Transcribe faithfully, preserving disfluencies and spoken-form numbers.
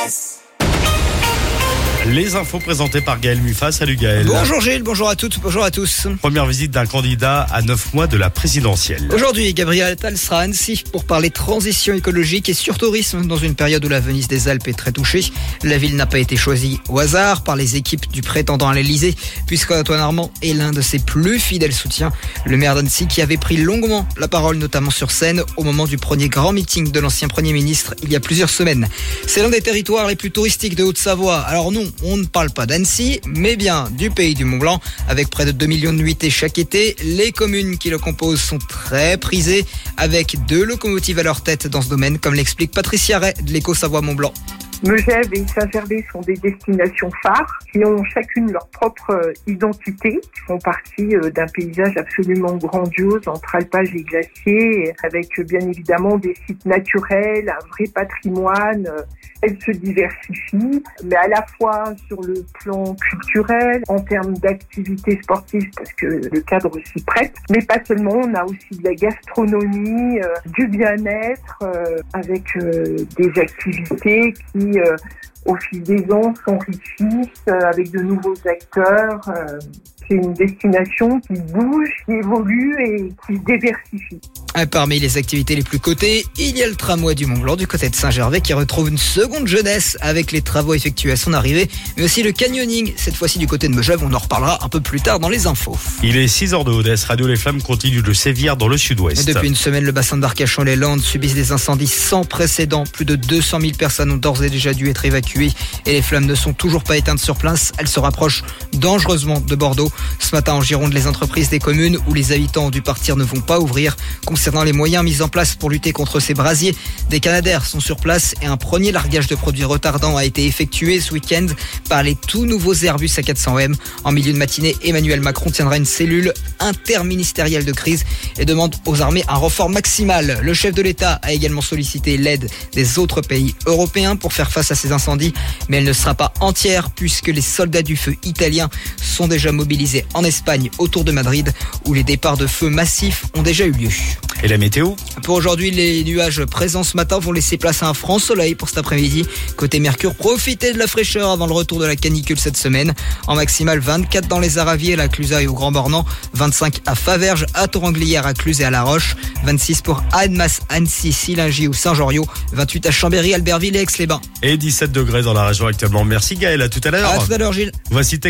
Sud-Ouest. Les infos présentées par Gaël Muffat. Salut Gaël. Bonjour Gilles, bonjour à toutes, bonjour à tous. Première visite d'un candidat à neuf mois de la présidentielle. Aujourd'hui, Gabriel Attal sera à Annecy pour parler transition écologique et surtourisme dans une période où la Venise des Alpes est très touchée. La ville n'a pas été choisie au hasard par les équipes du prétendant à l'Elysée, puisqu'Antoine Armand est l'un de ses plus fidèles soutiens. Le maire d'Annecy qui avait pris longuement la parole, notamment sur scène, au moment du premier grand meeting de l'ancien Premier ministre il y a plusieurs semaines. C'est l'un des territoires les plus touristiques de Haute-Savoie. Alors non, on ne parle pas d'Annecy, mais bien du pays du Mont-Blanc. Avec près de deux millions de nuitées chaque été, les communes qui le composent sont très prisées, avec deux locomotives à leur tête dans ce domaine, comme l'explique Patricia Ray de l'Éco-Savoie-Mont-Blanc. Megève et Saint-Gervais sont des destinations phares qui ont chacune leur propre identité, qui font partie d'un paysage absolument grandiose entre alpages et glaciers, avec bien évidemment des sites naturels, un vrai patrimoine. Elles se diversifient, mais à la fois sur le plan culturel, en termes d'activités sportives, parce que le cadre s'y prête, mais pas seulement, on a aussi de la gastronomie, euh, du bien-être, euh, avec euh, des activités qui, euh, au fil des ans, s'enrichissent euh, avec de nouveaux acteurs. Euh, c'est une destination qui bouge, qui évolue et qui se diversifie. Parmi les activités les plus cotées, il y a le tramway du Mont-Blanc du côté de Saint-Gervais qui retrouve une seconde jeunesse avec les travaux effectués à son arrivée, mais aussi le canyoning, cette fois-ci du côté de Megève. On en reparlera un peu plus tard dans les infos. Il est six heures de Odesse. Radio Les Flammes continue de sévir dans le sud-ouest. Depuis une semaine, le bassin d'Arcachon-les-Landes subissent des incendies sans précédent. Plus de deux cent mille personnes ont d'ores et déjà dû être évacuées et les flammes ne sont toujours pas éteintes sur place. Elles se rapprochent dangereusement de Bordeaux. Ce matin en Gironde, les entreprises des communes où les habitants ont dû partir ne vont pas ouvrir. Concernant les moyens mis en place pour lutter contre ces brasiers, des canadaires sont sur place et un premier largage de produits retardants a été effectué ce week-end par les tout nouveaux Airbus A quatre cents M. En milieu de matinée, Emmanuel Macron tiendra une cellule interministérielle de crise et demande aux armées un renfort maximal. Le chef de l'État a également sollicité l'aide des autres pays européens pour faire face à ces incendies, mais elle ne sera pas entière puisque les soldats du feu italiens sont déjà mobilisés en Espagne autour de Madrid où les départs de feu massifs ont déjà eu lieu. Et la météo ? Pour aujourd'hui, les nuages présents ce matin vont laisser place à un franc soleil pour cet après-midi. Côté Mercure, profitez de la fraîcheur avant le retour de la canicule cette semaine. En maximale, vingt-quatre dans les Araviers, à la Clusaz et au Grand Bornand, vingt-cinq à Faverges, à Toranglière, à Cluse et à La Roche, vingt-six pour Annemasse, Annecy, Sillingy ou Saint-Joriot, vingt-huit à Chambéry, Albertville et Aix-les-Bains. Et dix-sept degrés dans la région actuellement. Merci Gaël, à tout à l'heure. À tout à l'heure Gilles. Voici